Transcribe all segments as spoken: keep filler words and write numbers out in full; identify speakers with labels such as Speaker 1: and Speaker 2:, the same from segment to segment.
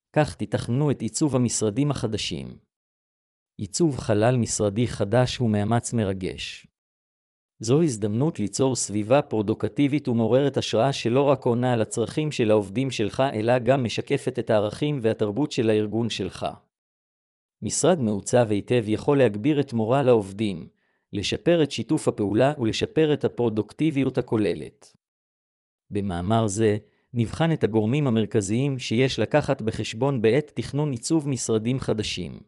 Speaker 1: כך תתכננו את עיצוב המשרדים החדשים. עיצוב חלל משרדי חדש הוא מאמץ מרגש. זו הזדמנות ליצור סביבה פרודוקטיבית ומעוררת השראה שלא רק עונה על הצרכים של העובדים שלך, אלא גם משקפת את הערכים והתרבות של הארגון שלך. משרד מעוצב היטב יכול להגביר את מורל העובדים, לשפר את שיתוף הפעולה ולשפר את הפרודוקטיביות הכוללת. במאמר זה, נבחן את הגורמים המרכזיים שיש לקחת בחשבון בעת תכנון עיצוב משרדים חדשים.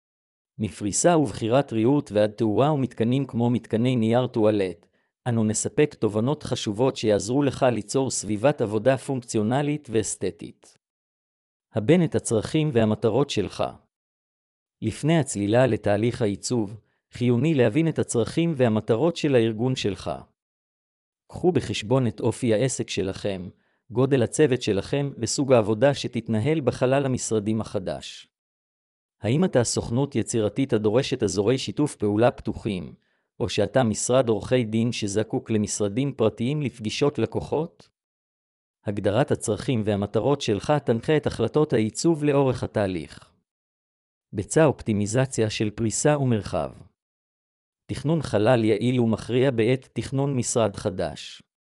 Speaker 1: מפריסה ובחירת ריהוט ועד תאורה ומתקנים כמו מתקני נייר טואלט, אנו נספק תובנות חשובות שיעזרו לך ליצור סביבת עבודה פונקציונלית ואסתטית. הבן את הצרכים והמטרות שלך. לפני הצלילה לתהליך העיצוב, חיוני להבין את הצרכים והמטרות של הארגון שלך. קחו בחשבון את אופי העסק שלכם, גודל הצוות שלכם וסוג העבודה שתתנהל בחלל המשרדים החדש. האם אתה סוכנות יצירתית הדורשת אזורי שיתוף פעולה פתוחים, או שאתה משרד עורכי דין שזקוק למשרדים פרטיים לפגישות לקוחות? הגדרת הצרכים והמטרות שלך תנחה את החלטות העיצוב לאורך התהליך. ביצע אופטימיזציה של פריסה ומרחב. תכנון חלל יעיל ומכריע בעת תכנון משרד חדש.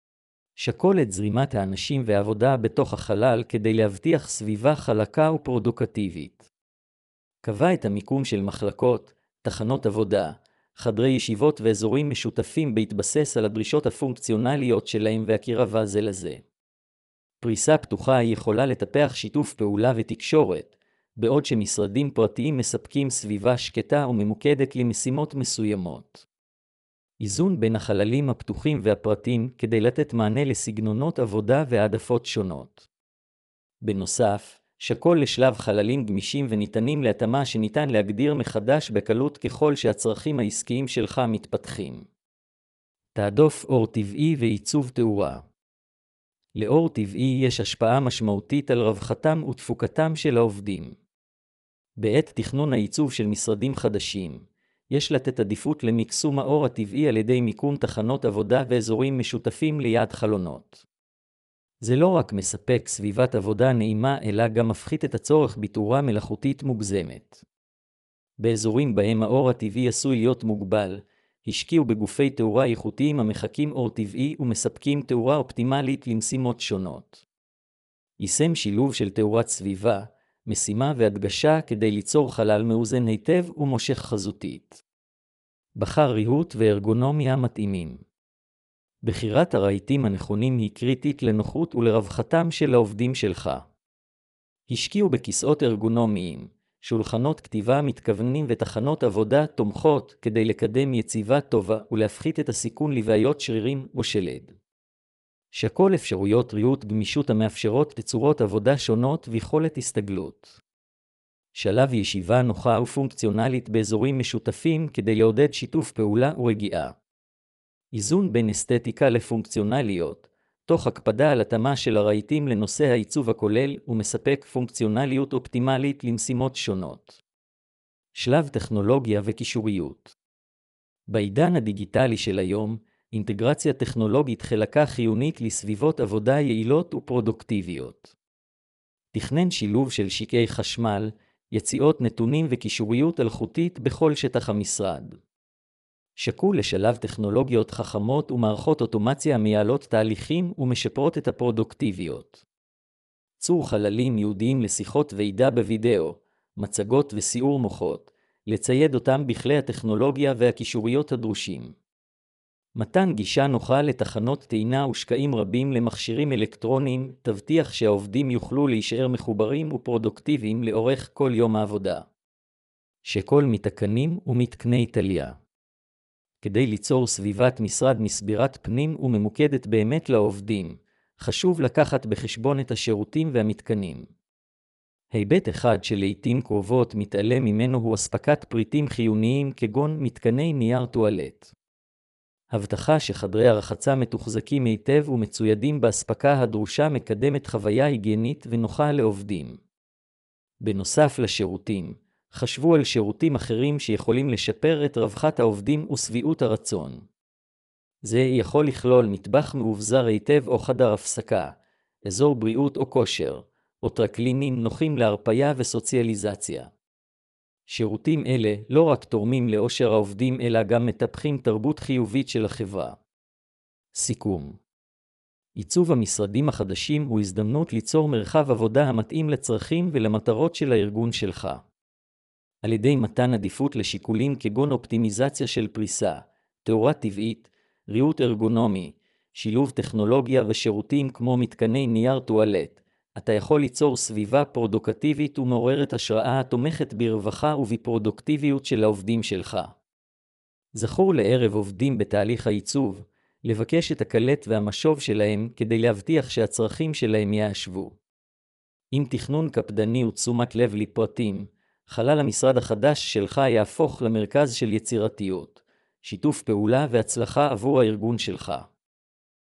Speaker 1: שקול את זרימת האנשים והעבודה בתוך החלל כדי להבטיח סביבה חלקה ופרודוקטיבית. קבע את המיקום של מחלקות, תחנות עבודה, חדרי ישיבות ואזורים משותפים בהתבסס על הדרישות הפונקציונליות שלהם והקרבה זה לזה. פריסה פתוחה יכולה לטפח שיתוף פעולה ותקשורת, בעוד שמשרדים פרטיים מספקים סביבה שקטה וממוקדת למשימות מסוימות. איזון בין החללים הפתוחים והפרטיים כדי לתת מענה לסגנונות עבודה והעדפות שונות. בנוסף, שקול לשלב חללים גמישים וניתנים להתאמה שניתן להגדיר מחדש בקלות ככל שהצרכים העסקיים שלך מתפתחים. תעדוף אור טבעי ועיצוב תאורה. לאור טבעי יש השפעה משמעותית על רווחתם ותפוקתם של העובדים. בעת תכנון העיצוב של משרדים חדשים, יש לתת עדיפות למקסום האור הטבעי על ידי מיקום תחנות עבודה ואזורים משותפים ליד חלונות. זה לא רק מספק סביבת עבודה נעימה, אלא גם מפחית את הצורך בתאורה מלאכותית מוגזמת. באזורים בהם האור הטבעי עשוי להיות מוגבל, השקיעו בגופי תאורה איכותיים המחקים אור טבעי ומספקים תאורה אופטימלית למשימות שונות. יישם שילוב של תאורת סביבה, משימה והדגשה כדי ליצור חלל מאוזן היטב ומושך חזותית. בחר ריהוט וארגונומיה מתאימים. בחירת הרהיטים הנכונים היא קריטית לנוחות ולרווחתם של העובדים שלך. השקיעו בכיסאות ארגונומיים, שולחנות כתיבה מתכוונים ותחנות עבודה תומכות כדי לקדם יציבה טובה ולהפחית את הסיכון לבעיות שרירים או שלד. שקול אפשרויות ריהוט גמישות המאפשרות תצורות עבודה שונות ויכולת הסתגלות. שלב ישיבה נוחה ופונקציונלית באזורים משותפים כדי לעודד שיתוף פעולה ורגיעה. איזון בין אסתטיקה לפונקציונליות, תוך הקפדה על התאמה של הרהיטים לנושא העיצוב הכולל ומספק פונקציונליות אופטימלית למשימות שונות. שלב טכנולוגיה וקישוריות. בעידן הדיגיטלי של היום, אינטגרציה טכנולוגית חלקה חיונית לסביבות עבודה יעילות ופרודוקטיביות. תכנן שילוב של שקעי חשמל, יציאות נתונים וקישוריות אלחוטית בכל שטח המשרד. שקול לשלב טכנולוגיות חכמות ומערכות אוטומציה המייעלות תהליכים ומשפרות את הפרודוקטיביות. צור חללים ייעודיים לשיחות ועידה בווידאו, מצגות וסיעור מוחות, לצייד אותם בכלי הטכנולוגיה והקישוריות הדרושים. מתן גישה נוחה לתחנות טעינה ושקעים רבים למכשירים אלקטרוניים, תבטיח שהעובדים יוכלו להישאר מחוברים ופרודוקטיביים לאורך כל יום העבודה. שקול מתקנים ומתקני תליה. כדי ליצור סביבת משרד מסבירת פנים וממוקדת באמת לעובדים, חשוב לקחת בחשבון את השירותים והמתקנים. היבט אחד שלעיתים קרובות מתעלם ממנו הוא אספקת פריטים חיוניים כגון מתקני נייר טואלט. הבטחה שחדרי הרחצה מתוחזקים היטב ומצוידים באספקה הדרושה מקדמת חוויה היגיינית ונוחה לעובדים. בנוסף לשירותים, חשבו על שירותים אחרים שיכולים לשפר את רווחת העובדים ושביעות הרצון. זה יכול לכלול מטבח מאובזר היטב או חדר הפסקה, אזור בריאות או כושר, או טרקלינים נוחים להרפיה וסוציאליזציה. שירותים אלה לא רק תורמים לאושר העובדים, אלא גם מטפחים תרבות חיובית של החברה. סיכום. עיצוב המשרדים החדשים הוא הזדמנות ליצור מרחב עבודה המתאים לצרכים ולמטרות של הארגון שלך. על ידי מתן עדיפות לשיקולים כגון אופטימיזציה של פריסה, תאורה טבעית, ריהוט ארגונומי, שילוב טכנולוגיה ושירותים כמו מתקני נייר טואלט, אתה יכול ליצור סביבה פרודוקטיבית ומעוררת השראה התומכת ברווחה ובפרודוקטיביות של העובדים שלך. זכור לערב עובדים בתהליך העיצוב, לבקש את הקלט והמשוב שלהם כדי להבטיח שהצרכים שלהם יאשבו. עם תכנון קפדני ותשומת לב לפרטים, חלל המשרד החדש שלך יהפוך למרכז של יצירתיות, שיתוף פעולה והצלחה עבור הארגון שלך.